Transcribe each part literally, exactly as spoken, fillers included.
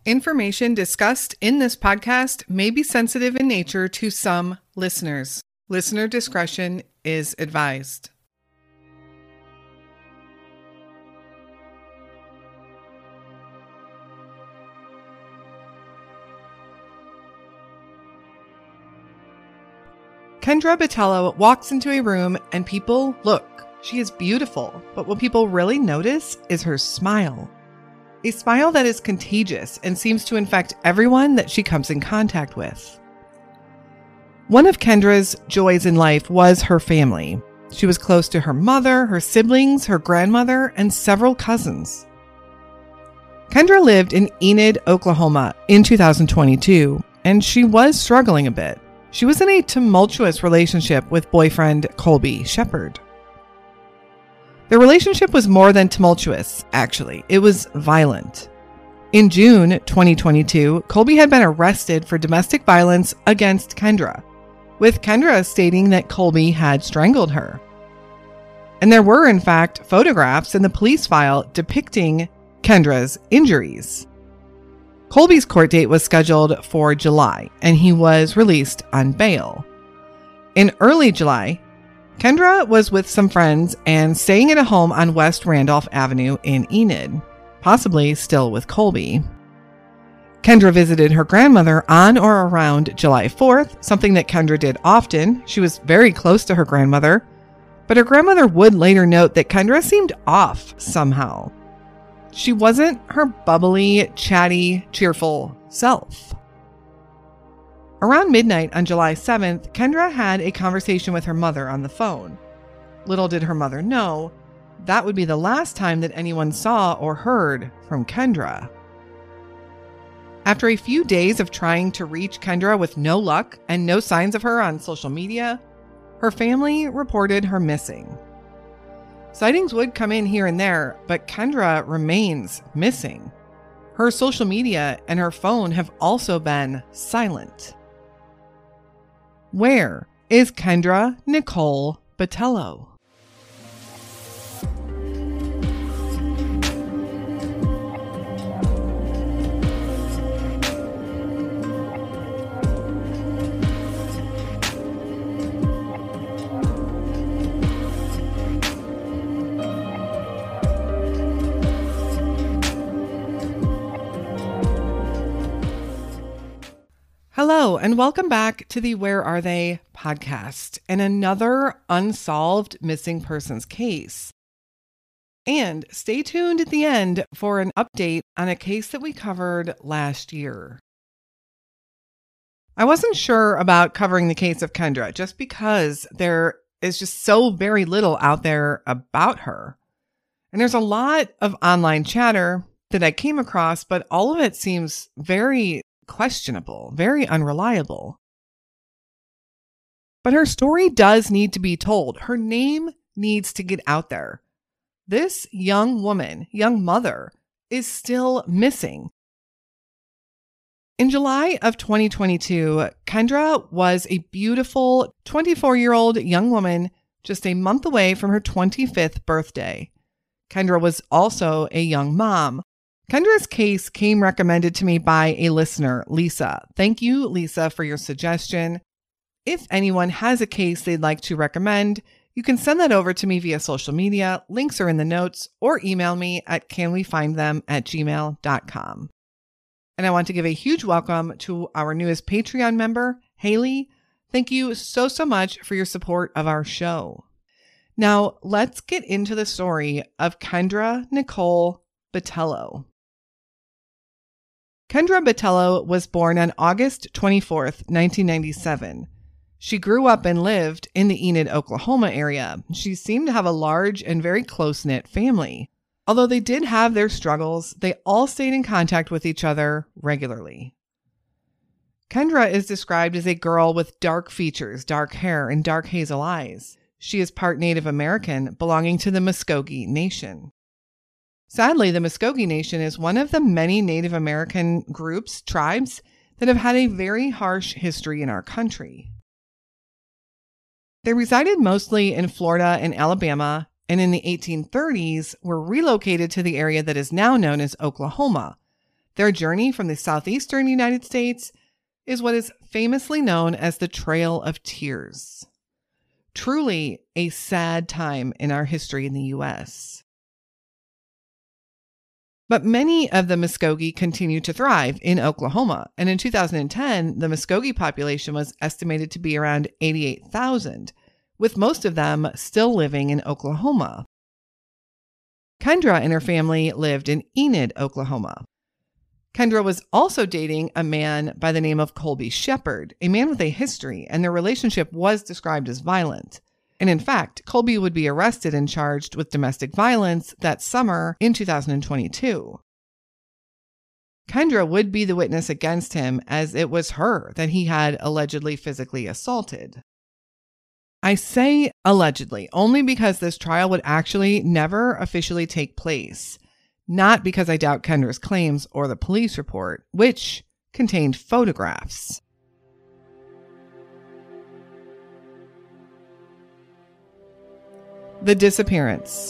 Information discussed in this podcast may be sensitive in nature to some listeners. Listener discretion is advised. Kendra Botelho walks into a room and people look. She is beautiful, but what people really notice is her smile. A smile that is contagious and seems to infect everyone that she comes in contact with. One of Kendra's joys in life was her family. She was close to her mother, her siblings, her grandmother, and several cousins. Kendra lived in Enid, Oklahoma in two thousand twenty-two, and she was struggling a bit. She was in a tumultuous relationship with boyfriend Colby Shepard. Their relationship was more than tumultuous, actually. It was violent. In June twenty twenty-two, Colby had been arrested for domestic violence against Kendra, with Kendra stating that Colby had strangled her. And there were, in fact, photographs in the police file depicting Kendra's injuries. Colby's court date was scheduled for July, and he was released on bail. In early July, Kendra was with some friends and staying at a home on West Randolph Avenue in Enid, possibly still with Colby. Kendra visited her grandmother on or around July fourth, something that Kendra did often. She was very close to her grandmother, but her grandmother would later note that Kendra seemed off somehow. She wasn't her bubbly, chatty, cheerful self. Around midnight on July seventh, Kendra had a conversation with her mother on the phone. Little did her mother know, that would be the last time that anyone saw or heard from Kendra. After a few days of trying to reach Kendra with no luck and no signs of her on social media, her family reported her missing. Sightings would come in here and there, but Kendra remains missing. Her social media and her phone have also been silent. Where is Kendra Nicole Botelho? Hello, and welcome back to the Where Are They podcast and another unsolved missing persons case. And stay tuned at the end for an update on a case that we covered last year. I wasn't sure about covering the case of Kendra just because there is just so very little out there about her. And there's a lot of online chatter that I came across, but all of it seems very questionable, very unreliable. But her story does need to be told. Her name needs to get out there. This young woman, young mother, is still missing. In July of twenty twenty-two, Kendra was a beautiful twenty-four-year-old young woman just a month away from her twenty-fifth birthday. Kendra was also a young mom. Kendra's case came recommended to me by a listener, Lisa. Thank you, Lisa, for your suggestion. If anyone has a case they'd like to recommend, you can send that over to me via social media. Links are in the notes, or email me at canwefindthem at gmail dot com. And I want to give a huge welcome to our newest Patreon member, Haley. Thank you so, so much for your support of our show. Now, let's get into the story of Kendra Nicole Botelho. Kendra Botelho was born on August twenty-fourth, nineteen ninety-seven. She grew up and lived in the Enid, Oklahoma area. She seemed to have a large and very close-knit family. Although they did have their struggles, they all stayed in contact with each other regularly. Kendra is described as a girl with dark features, dark hair, and dark hazel eyes. She is part Native American, belonging to the Muskogee Nation. Sadly, the Muskogee Nation is one of the many Native American groups, tribes, that have had a very harsh history in our country. They resided mostly in Florida and Alabama, and in the eighteen thirties were relocated to the area that is now known as Oklahoma. Their journey from the southeastern United States is what is famously known as the Trail of Tears. Truly a sad time in our history in the U S. But many of the Muskogee continue to thrive in Oklahoma, and in two thousand ten, the Muskogee population was estimated to be around eighty-eight thousand, with most of them still living in Oklahoma. Kendra and her family lived in Enid, Oklahoma. Kendra was also dating a man by the name of Colby Shepard, a man with a history, and their relationship was described as violent. And in fact, Colby would be arrested and charged with domestic violence that summer in two thousand twenty-two. Kendra would be the witness against him, as it was her that he had allegedly physically assaulted. I say allegedly only because this trial would actually never officially take place, not because I doubt Kendra's claims or the police report, which contained photographs. The disappearance.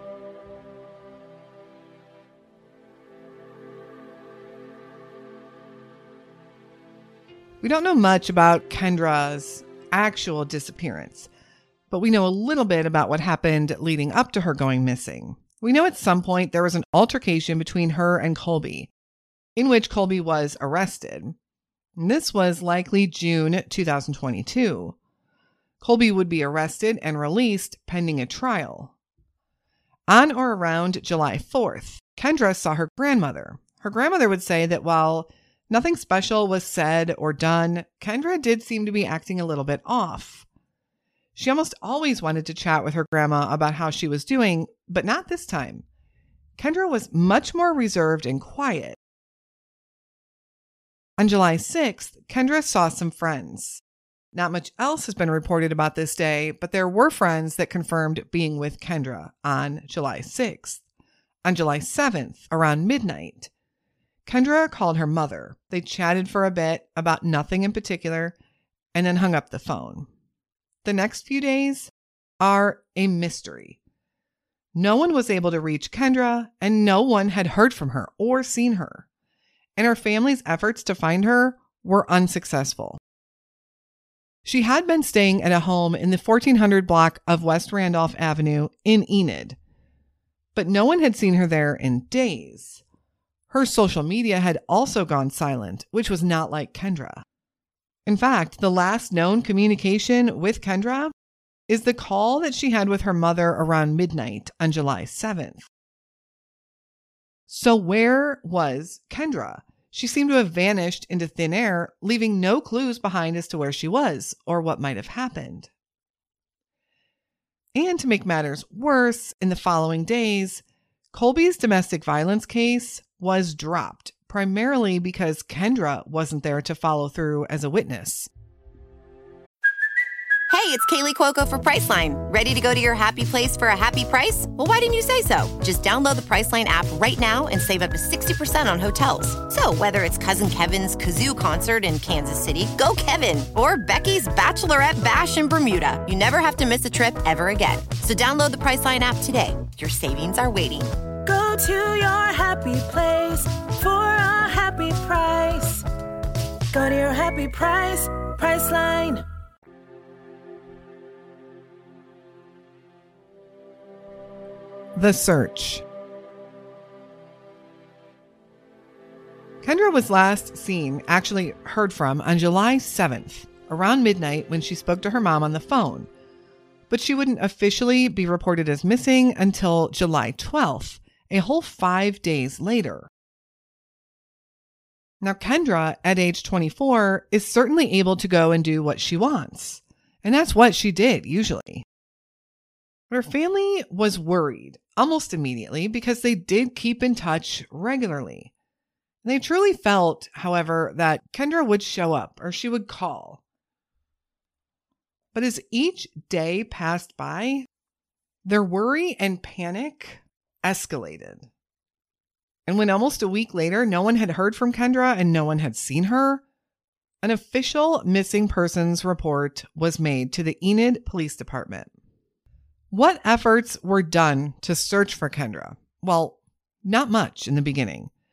We don't know much about Kendra's actual disappearance, but we know a little bit about what happened leading up to her going missing. We know at some point there was an altercation between her and Colby, in which Colby was arrested. And this was likely June two thousand twenty-two. Colby would be arrested and released pending a trial. On or around July fourth, Kendra saw her grandmother. Her grandmother would say that while nothing special was said or done, Kendra did seem to be acting a little bit off. She almost always wanted to chat with her grandma about how she was doing, but not this time. Kendra was much more reserved and quiet. On July sixth, Kendra saw some friends. Not much else has been reported about this day, but there were friends that confirmed being with Kendra on July sixth. On July seventh, around midnight, Kendra called her mother. They chatted for a bit about nothing in particular and then hung up the phone. The next few days are a mystery. No one was able to reach Kendra, and no one had heard from her or seen her. And her family's efforts to find her were unsuccessful. She had been staying at a home in the fourteen hundred block of West Randolph Avenue in Enid, but no one had seen her there in days. Her social media had also gone silent, which was not like Kendra. In fact, the last known communication with Kendra is the call that she had with her mother around midnight on July seventh. So where was Kendra? She seemed to have vanished into thin air, leaving no clues behind as to where she was or what might have happened. And to make matters worse, in the following days, Colby's domestic violence case was dropped, primarily because Kendra wasn't there to follow through as a witness. Hey, it's Kaylee Cuoco for Priceline. Ready to go to your happy place for a happy price? Well, why didn't you say so? Just download the Priceline app right now and save up to sixty percent on hotels. So whether it's Cousin Kevin's Kazoo Concert in Kansas City, go Kevin, or Becky's Bachelorette Bash in Bermuda, you never have to miss a trip ever again. So download the Priceline app today. Your savings are waiting. Go to your happy place for a happy price. Go to your happy price, Priceline. The search. Kendra was last seen, actually heard from, on July seventh, around midnight when she spoke to her mom on the phone. But she wouldn't officially be reported as missing until July twelfth, a whole five days later. Now, Kendra, at age twenty-four, is certainly able to go and do what she wants. And that's what she did, usually. Her family was worried almost immediately because they did keep in touch regularly. They truly felt, however, that Kendra would show up or she would call. But as each day passed by, their worry and panic escalated. And when almost a week later, no one had heard from Kendra and no one had seen her, an official missing persons report was made to the Enid Police Department. What efforts were done to search for Kendra? Well, not much in the beginning.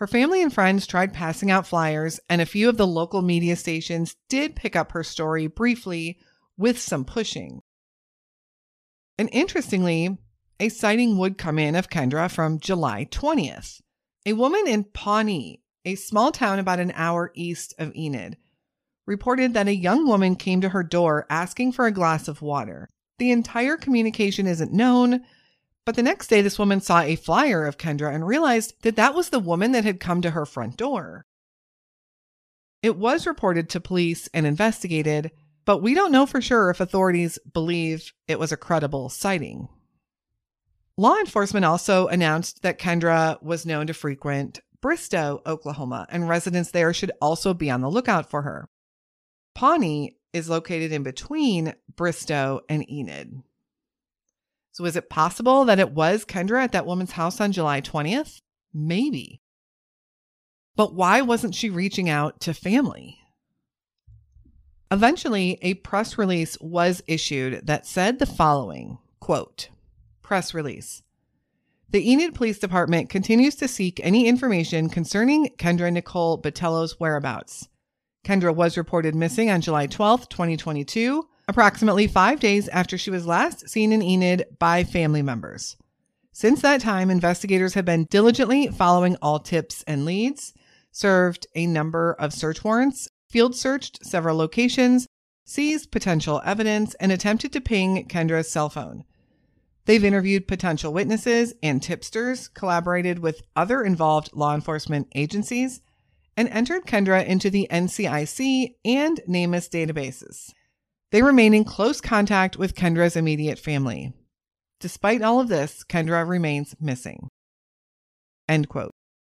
Her family and friends tried passing out flyers, and a few of the local media stations did pick up her story briefly with some pushing. And interestingly, a sighting would come in of Kendra from July twentieth. A woman in Pawnee, a small town about an hour east of Enid, reported that a young woman came to her door asking for a glass of water. The entire communication isn't known, but the next day this woman saw a flyer of Kendra and realized that that was the woman that had come to her front door. It was reported to police and investigated, but we don't know for sure if authorities believe it was a credible sighting. Law enforcement also announced that Kendra was known to frequent Bristow, Oklahoma, and residents there should also be on the lookout for her. Pawnee is located in between Bristow and Enid. So is it possible that it was Kendra at that woman's house on July twentieth? Maybe. But why wasn't she reaching out to family? Eventually, a press release was issued that said the following, quote, press release. The Enid Police Department continues to seek any information concerning Kendra Nicole Botello's whereabouts. Kendra was reported missing on July twelfth, twenty twenty-two, approximately five days after she was last seen in Enid by family members. Since that time, investigators have been diligently following all tips and leads, served a number of search warrants, field searched several locations, seized potential evidence, and attempted to ping Kendra's cell phone. They've interviewed potential witnesses and tipsters, collaborated with other involved law enforcement agencies, and entered Kendra into the N C I C and NamUs databases. They remain in close contact with Kendra's immediate family. Despite all of this, Kendra remains missing. End quote.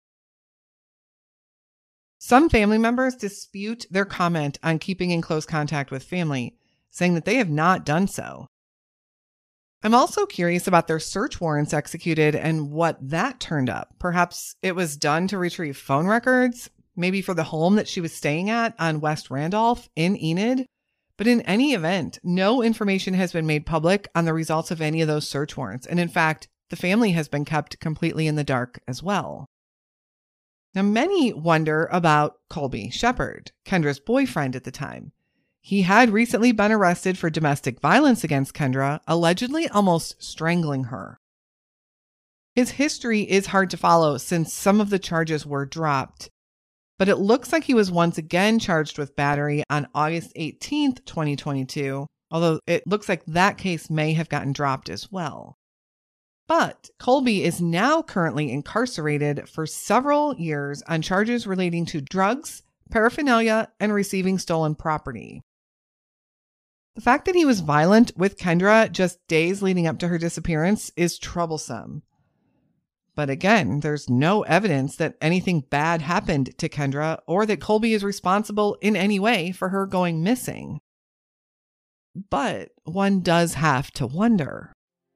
Some family members dispute their comment on keeping in close contact with family, saying that they have not done so. I'm also curious about their search warrants executed and what that turned up. Perhaps it was done to retrieve phone records, maybe for the home that she was staying at on West Randolph in Enid. But in any event, no information has been made public on the results of any of those search warrants. And in fact, the family has been kept completely in the dark as well. Now, many wonder about Colby Shepard, Kendra's boyfriend at the time. He had recently been arrested for domestic violence against Kendra, allegedly almost strangling her. His history is hard to follow since some of the charges were dropped, but it looks like he was once again charged with battery on August eighteenth, twenty twenty-two, although it looks like that case may have gotten dropped as well. But Colby is now currently incarcerated for several years on charges relating to drugs, paraphernalia, and receiving stolen property. The fact that he was violent with Kendra just days leading up to her disappearance is troublesome. But again, there's no evidence that anything bad happened to Kendra or that Colby is responsible in any way for her going missing. But one does have to wonder.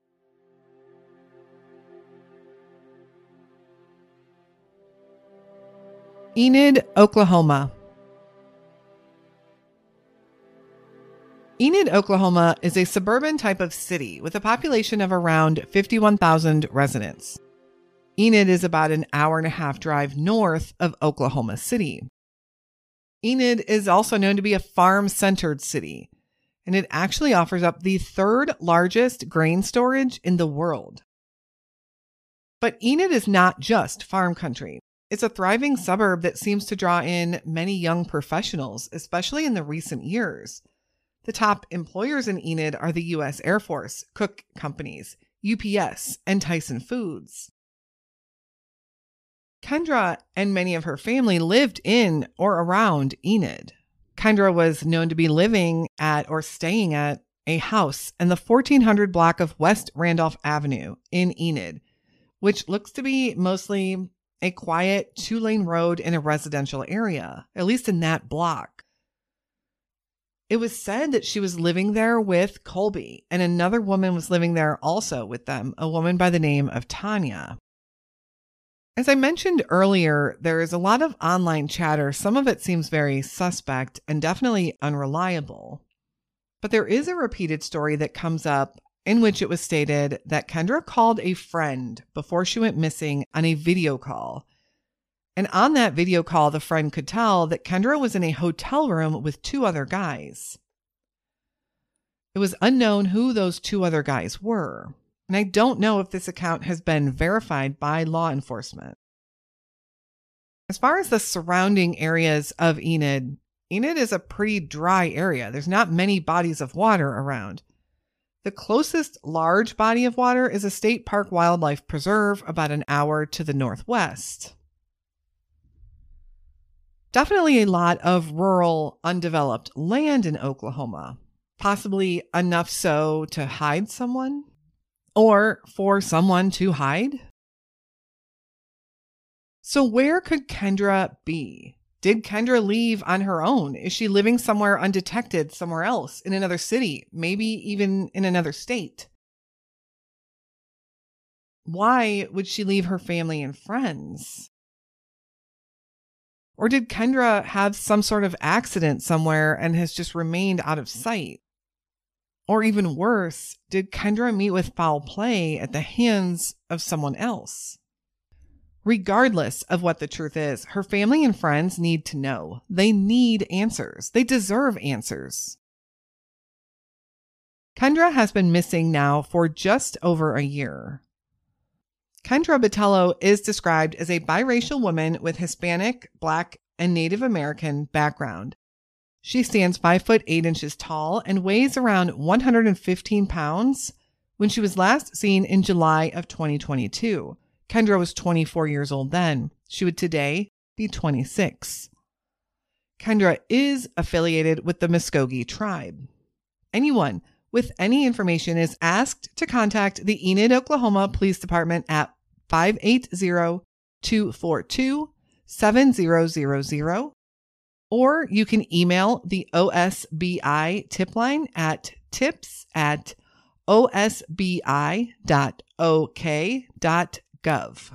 Enid, Oklahoma. Enid, Oklahoma is a suburban type of city with a population of around fifty-one thousand residents. Enid is about an hour and a half drive north of Oklahoma City. Enid is also known to be a farm-centered city, and it actually offers up the third largest grain storage in the world. But Enid is not just farm country. It's a thriving suburb that seems to draw in many young professionals, especially in the recent years. The top employers in Enid are the U S Air Force, Cook Companies, U P S, and Tyson Foods. Kendra and many of her family lived in or around Enid. Kendra was known to be living at or staying at a house in the fourteen hundred block of West Randolph Avenue in Enid, which looks to be mostly a quiet two-lane road in a residential area, at least in that block. It was said that she was living there with Colby, and another woman was living there also with them, a woman by the name of Tanya. As I mentioned earlier, there is a lot of online chatter. Some of it seems very suspect and definitely unreliable. But there is a repeated story that comes up in which it was stated that Kendra called a friend before she went missing on a video call. And on that video call, the friend could tell that Kendra was in a hotel room with two other guys. It was unknown who those two other guys were, and I don't know if this account has been verified by law enforcement. As far as the surrounding areas of Enid, Enid is a pretty dry area. There's not many bodies of water around. The closest large body of water is a state park wildlife preserve about an hour to the northwest. Definitely a lot of rural, undeveloped land in Oklahoma. Possibly enough so to hide someone, or for someone to hide. So where could Kendra be? Did Kendra leave on her own? Is she living somewhere undetected, somewhere else, in another city, maybe even in another state? Why would she leave her family and friends? Or did Kendra have some sort of accident somewhere and has just remained out of sight? Or even worse, did Kendra meet with foul play at the hands of someone else? Regardless of what the truth is, her family and friends need to know. They need answers. They deserve answers. Kendra has been missing now for just over a year. Kendra Botelho is described as a biracial woman with Hispanic, Black, and Native American background. She stands five foot eight inches tall and weighs around one hundred fifteen pounds when she was last seen in July of twenty twenty-two. Kendra was twenty-four years old then. She would today be twenty-six. Kendra is affiliated with the Muskogee tribe. Anyone with any information is asked to contact the Enid, Oklahoma Police Department at five eight zero, two four two, seven zero zero zero. Or you can email the O S B I tip line at tips at o s b i dot o k dot gov.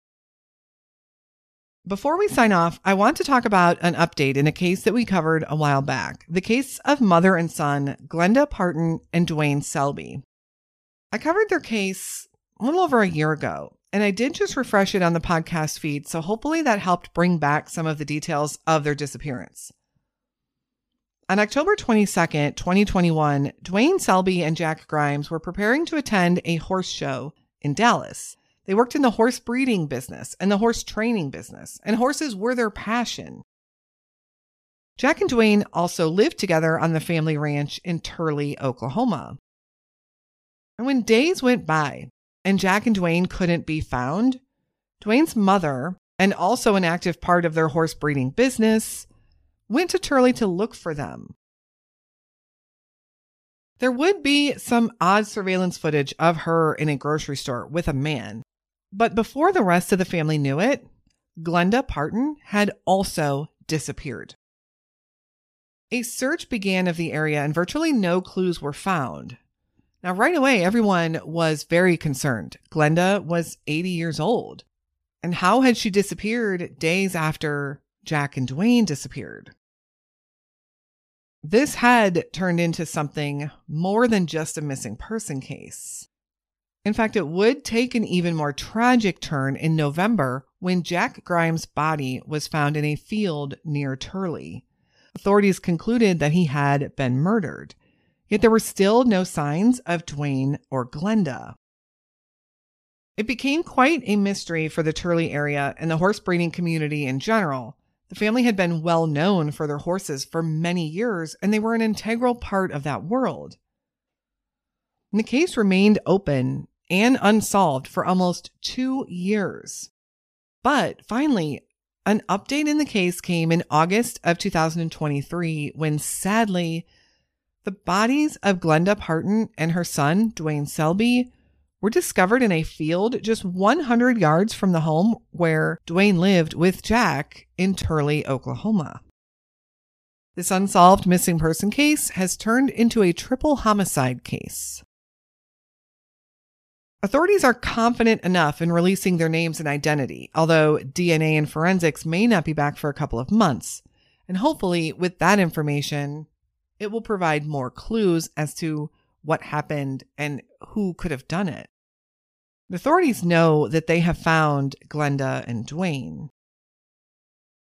Before we sign off, I want to talk about an update in a case that we covered a while back, the case of mother and son Glenda Parton and Dwayne Selby. I covered their case a little over a year ago, and I did just refresh it on the podcast feed, so hopefully that helped bring back some of the details of their disappearance. On October twenty-second, twenty twenty-one, Dwayne Selby and Jack Grimes were preparing to attend a horse show in Dallas. They worked in the horse breeding business and the horse training business, and horses were their passion. Jack and Dwayne also lived together on the family ranch in Turley, Oklahoma. And when days went by and Jack and Dwayne couldn't be found, Dwayne's mother, and also an active part of their horse breeding business, went to Turley to look for them. There would be some odd surveillance footage of her in a grocery store with a man. But before the rest of the family knew it, Glenda Parton had also disappeared. A search began of the area and virtually no clues were found. Now, right away, everyone was very concerned. Glenda was eighty years old. And how had she disappeared days after Jack and Dwayne disappeared? This had turned into something more than just a missing person case. In fact, it would take an even more tragic turn in November when Jack Grimes' body was found in a field near Turley. Authorities concluded that he had been murdered, yet there were still no signs of Dwayne or Glenda. It became quite a mystery for the Turley area and the horse breeding community in general. The family had been well known for their horses for many years, and they were an integral part of that world. And the case remained open and unsolved for almost two years. But finally, an update in the case came in August of two thousand twenty-three when, sadly, the bodies of Glenda Parton and her son, Dwayne Selby, were discovered in a field just one hundred yards from the home where Dwayne lived with Jack in Turley, Oklahoma. This unsolved missing person case has turned into a triple homicide case. Authorities are confident enough in releasing their names and identity, although D N A and forensics may not be back for a couple of months. And hopefully, with that information, it will provide more clues as to what happened and who could have done it. The authorities know that they have found Glenda and Dwayne.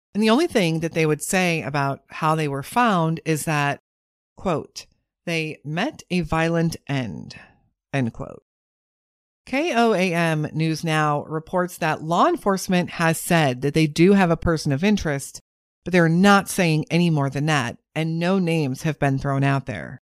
And the only thing that they would say about how they were found is that, quote, they met a violent end, end quote. K O A M News Now reports that law enforcement has said that they do have a person of interest, but they're not saying any more than that, and no names have been thrown out there.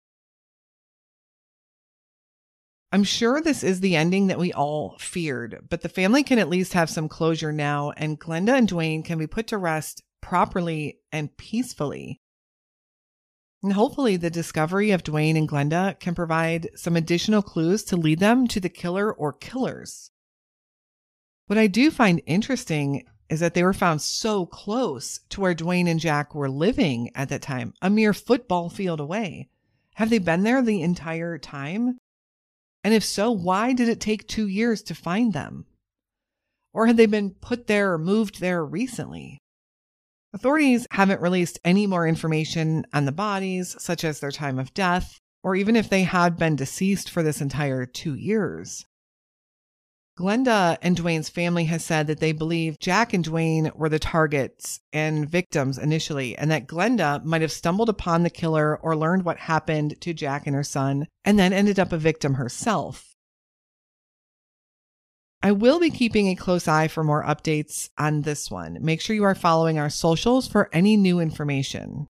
I'm sure this is the ending that we all feared, but the family can at least have some closure now, and Glenda and Dwayne can be put to rest properly and peacefully. And hopefully the discovery of Dwayne and Glenda can provide some additional clues to lead them to the killer or killers. What I do find interesting is that they were found so close to where Dwayne and Jack were living at that time, a mere football field away. Have they been there the entire time? And if so, why did it take two years to find them? Or had they been put there or moved there recently? Authorities haven't released any more information on the bodies, such as their time of death, or even if they had been deceased for this entire two years. Glenda and Dwayne's family has said that they believe Jack and Dwayne were the targets and victims initially, and that Glenda might have stumbled upon the killer or learned what happened to Jack and her son, and then ended up a victim herself. I will be keeping a close eye for more updates on this one. Make sure you are following our socials for any new information.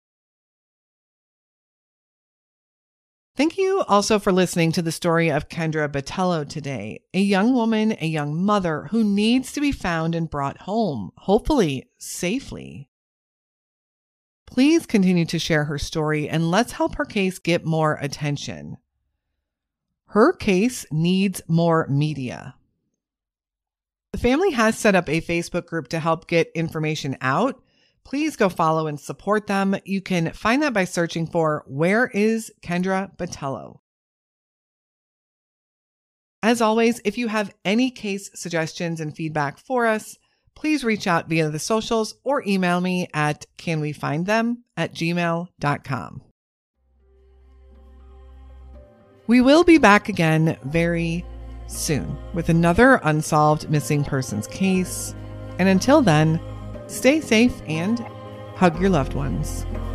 Thank you also for listening to the story of Kendra Botelho today, a young woman, a young mother who needs to be found and brought home, hopefully safely. Please continue to share her story and let's help her case get more attention. Her case needs more media. The family has set up a Facebook group to help get information out. Please go follow and support them. You can find that by searching for Where is Kendra Botelho? As always, if you have any case suggestions and feedback for us, please reach out via the socials or email me at canwefindthem at gmail dot com. We will be back again very soon with another unsolved missing persons case. And until then, stay safe and hug your loved ones.